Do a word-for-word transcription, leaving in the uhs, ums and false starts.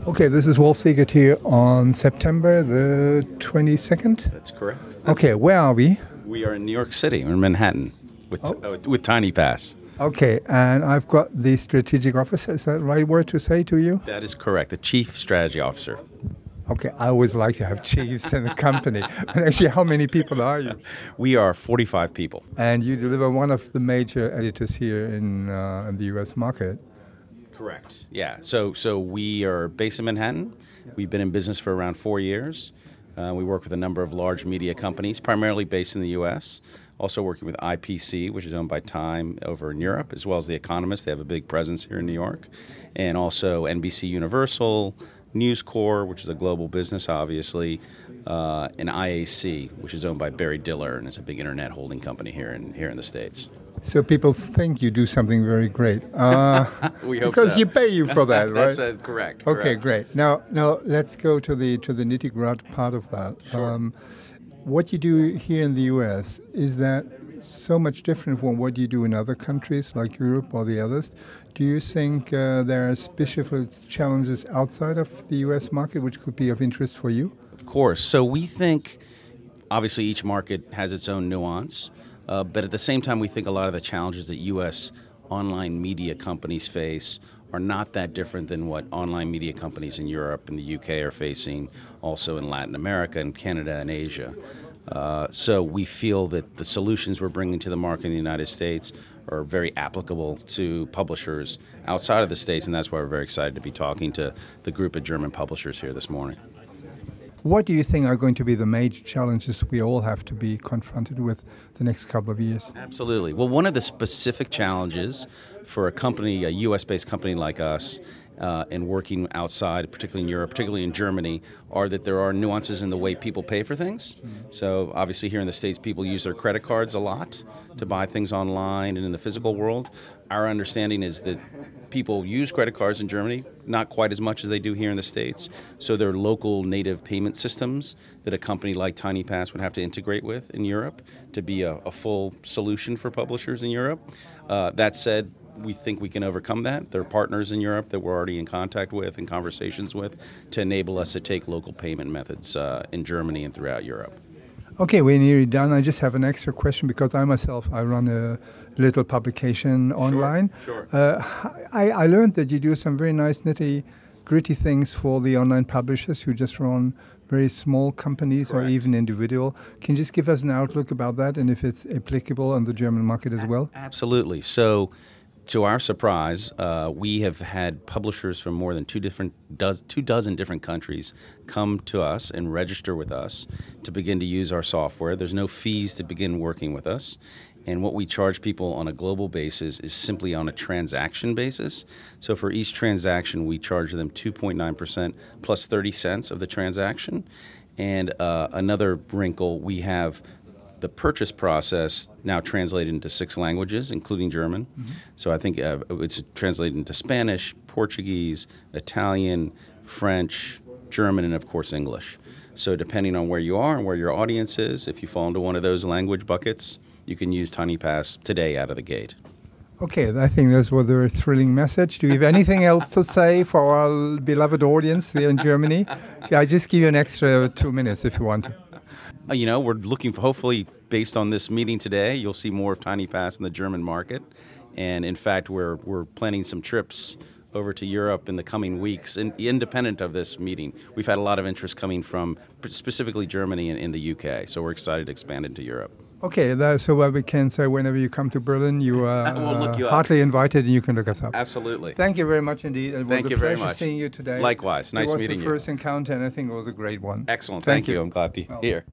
Okay, this is Wolf Siegert here on September the twenty-second. That's correct. Okay, where are we? We are in New York City. We're in Manhattan with Oh. uh, with TinyPass. Okay, and I've got the strategic officer. Is that the right word to say to you? That is correct. The Chief Strategy Officer. Okay, I always like to have chiefs in the company. And actually, how many people are you? We are forty-five people. And you deliver one of the major editors here in, uh, in the U S market. Correct. Yeah. So so we are based in Manhattan. We've been in business for around four years. Uh, we work with a number of large media companies, primarily based in the U S. Also working with I P C, which is owned by Time over in Europe, as well as The Economist. They have a big presence here in New York. And also N B C Universal, News Corp, which is a global business, obviously, uh, and I A C, which is owned by Barry Diller, and is a big internet holding company here in here in the States. So people think you do something very great. Uh, We hope because so. you pay you for that, right? That's uh, correct. Okay, correct. great. Now, now let's go to the to the nitty gritty part of that. Sure. Um, what you do here in the U S is that so much different from what you do in other countries like Europe or the others. Do you think uh, there are specific challenges outside of the U S market which could be of interest for you? Of course. So we think, obviously, each market has its own nuance, uh, but at the same time, we think a lot of the challenges that U S online media companies face are not that different than what online media companies in Europe and the U K are facing, also in Latin America and Canada and Asia. Uh, so we feel that the solutions we're bringing to the market in the United States are very applicable to publishers outside of the States, and that's why we're very excited to be talking to the group of German publishers here this morning. What do you think are going to be the major challenges we all have to be confronted with the next couple of years? Absolutely. Well, one of the specific challenges for a company, a U S-based company like us, uh, and working outside, particularly in Europe, particularly in Germany, are that there are nuances in the way people pay for things. Mm-hmm. So obviously here in the States, people use their credit cards a lot to buy things online and in the physical world. Our understanding is that people use credit cards in Germany, not quite as much as they do here in the States. So there are local native payment systems that a company like TinyPass would have to integrate with in Europe to be a, a full solution for publishers in Europe. Uh, that said, we think we can overcome that. There are partners in Europe that we're already in contact with and conversations with to enable us to take local payment methods uh, in Germany and throughout Europe. Okay, we're nearly done. I just have an extra question because I myself, I run a little publication online. Sure. Uh, I, I learned that you do some very nice nitty gritty things for the online publishers who just run very small companies Correct. or even individual. Can you just give us an outlook about that and if it's applicable on the German market as well? Absolutely. So, to our surprise, uh, we have had publishers from more than two different dozen, two dozen different countries come to us and register with us to begin to use our software. There's no fees to begin working with us. And what we charge people on a global basis is simply on a transaction basis. So for each transaction, we charge them two point nine percent plus thirty cents of the transaction. And uh, another wrinkle, we have the purchase process now translated into six languages, including German. Mm-hmm. So I think uh, it's translated into Spanish, Portuguese, Italian, French, German, and of course English. So depending on where you are and where your audience is, if you fall into one of those language buckets, you can use TinyPass today out of the gate. Okay, I think that was a very thrilling message. Do you have anything else to say for our beloved audience here in Germany? I just give you an extra two minutes if you want. Uh, you know, we're looking for, hopefully, based on this meeting today, you'll see more of TinyPass in the German market. And in fact, we're we're planning some trips over to Europe in the coming weeks, and independent of this meeting. We've had a lot of interest coming from specifically Germany and in the U K, so we're excited to expand into Europe. Okay, that, so what we can say, whenever you come to Berlin, you are We'll look you uh, up. heartily invited and you can look us up. Absolutely. Thank you very much indeed. It was Thank a you very pleasure much. seeing you today. Likewise. Nice it was meeting the you. first encounter, and I think it was a great one. Excellent. Thank Thank, you. you. I'm glad to Well. hear.